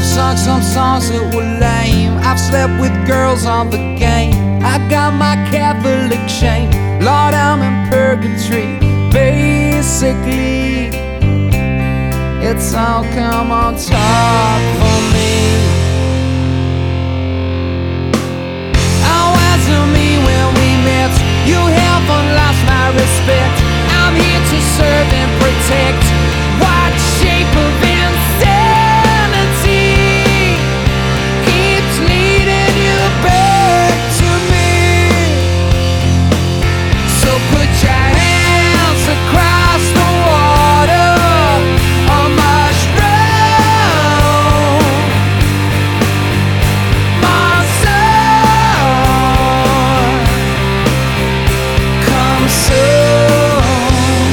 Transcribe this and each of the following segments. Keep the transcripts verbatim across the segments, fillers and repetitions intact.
I've sung some songs that were lame. I've slept with girls on the game. I got my Catholic shame. Lord, I'm in purgatory. Basically, it's all come on top for me. Oh, as to me when we met, you haven't lost my respect. I'm here to serve and protect. What shape of insanity keeps leading you back to me? So put your hands across the water on my throne. My son, come soon.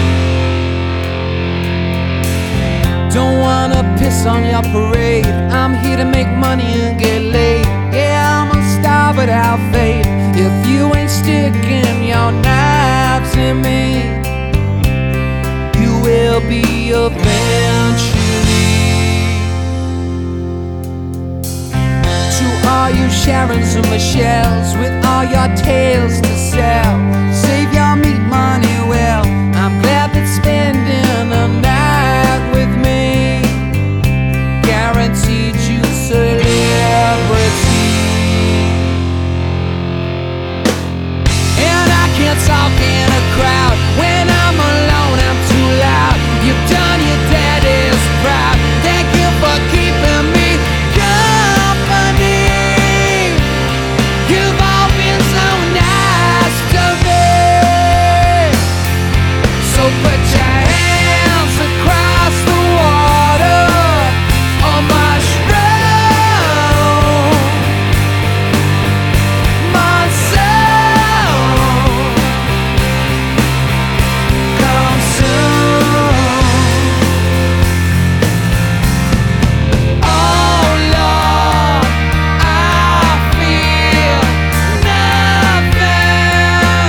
Don't wanna piss on your parade. I'm here to make money and get laid. Yeah, I'm a star without fate. If you ain't sticking your knives in me, you will be eventually. To all you Sharons and Michelles with all your tales to sell, save your meat money well. I'm glad that spending a night with me guaranteed you celebrity. And I can't talk in a crowd. When I'm alone, I'm too loud. You've done your daddy's proud. Thank you for keeping me company. You've all been so nice to me. So put your hands across the water on my throne. My soul, come soon. Oh Lord, I feel nothing.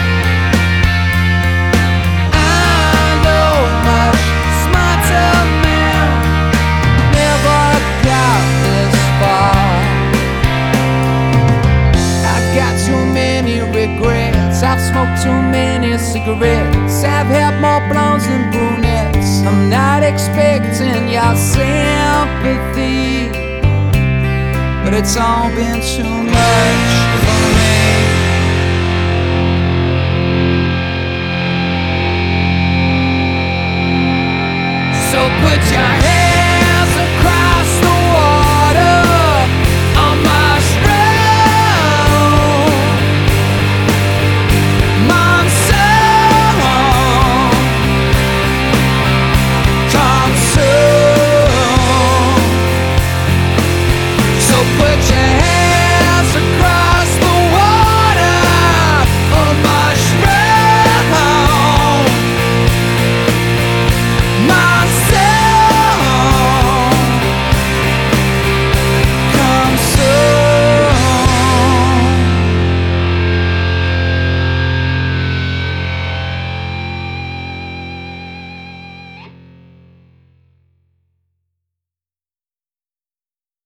I know much smarter men never got this far. I got too many regrets. I've smoked too many cigarettes. I've had more blondes than brunettes. I'm not expecting your sympathy, but it's all been too much for me. So put your